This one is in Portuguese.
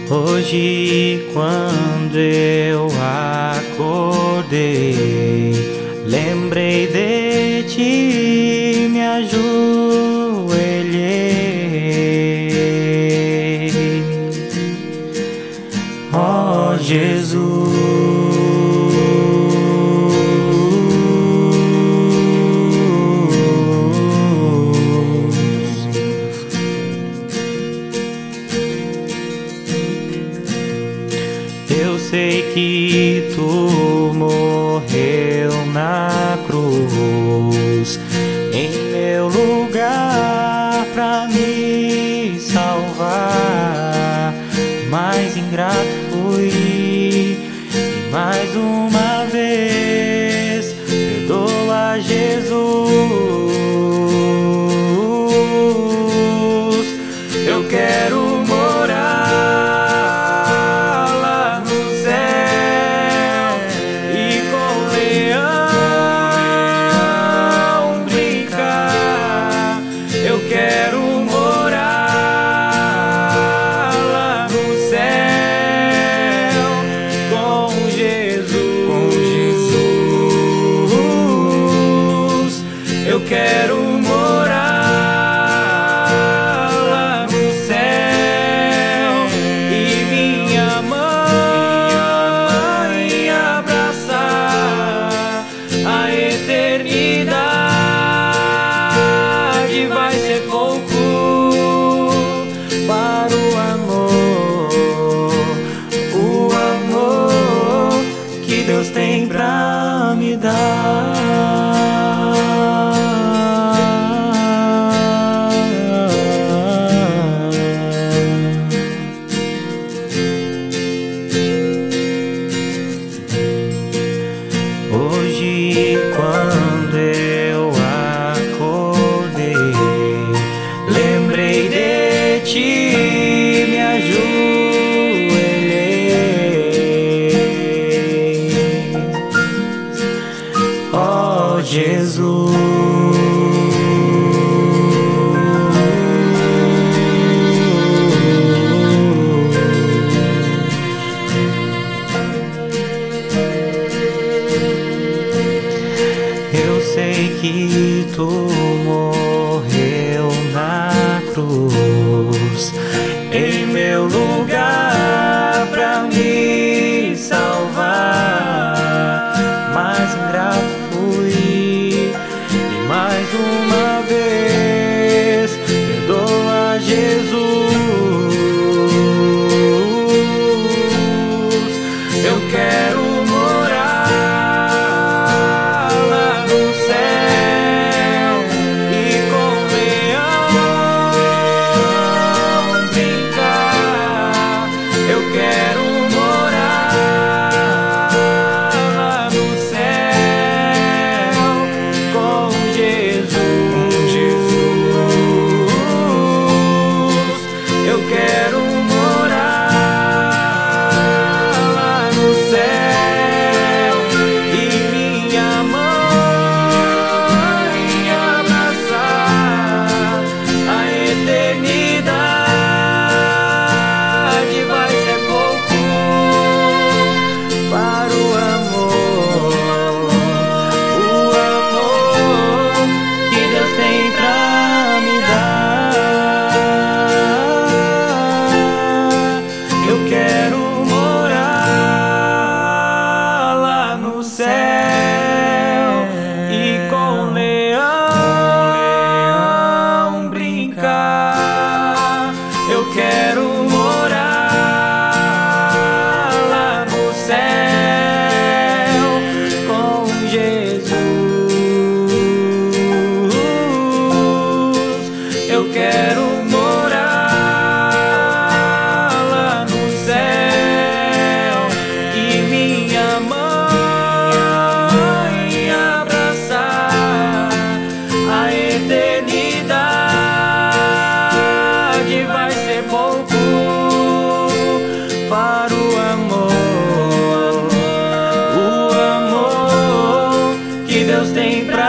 Hoje, quando eu acordei, lembrei de ti, me ajoelhei. Ó Jesus, eu sei que tu morreu na cruz em meu lugar pra me salvar, mas ingrato fui e mais uma vez perdoa, Jesus. Eu quero morar no céu e com o leão brincar. Eu quero morar lá no céu com Jesus. Eu quero morar lá no céu e minha mãe abraçar. A eternidade vai ser pouco para o amor que Deus tem pra me dar. Hoje, quando eu acordei, lembrei de ti, me ajoelhei. Ó Jesus, eu sei que tu morreu na cruz em meu lugar pra me salvar, mas ingrato fui e mais uma vez perdoa, Jesus. Eu quero morar lá no céu e com o leão brincar. Eu quero morar lá no céu com Jesus. Eu quero morar lá no céu e minha mãe abraçar. A eternidade vai ser pouco para o amor que Deus tem pra me dar. Eu quero morar lá no céu e com o leão brincar. Eu quero morar lá no céu com Jesus. Eu quero morar lá no céu e minha mãe abraçar. A eternidade vai ser pouco para o amor que Deus tem pra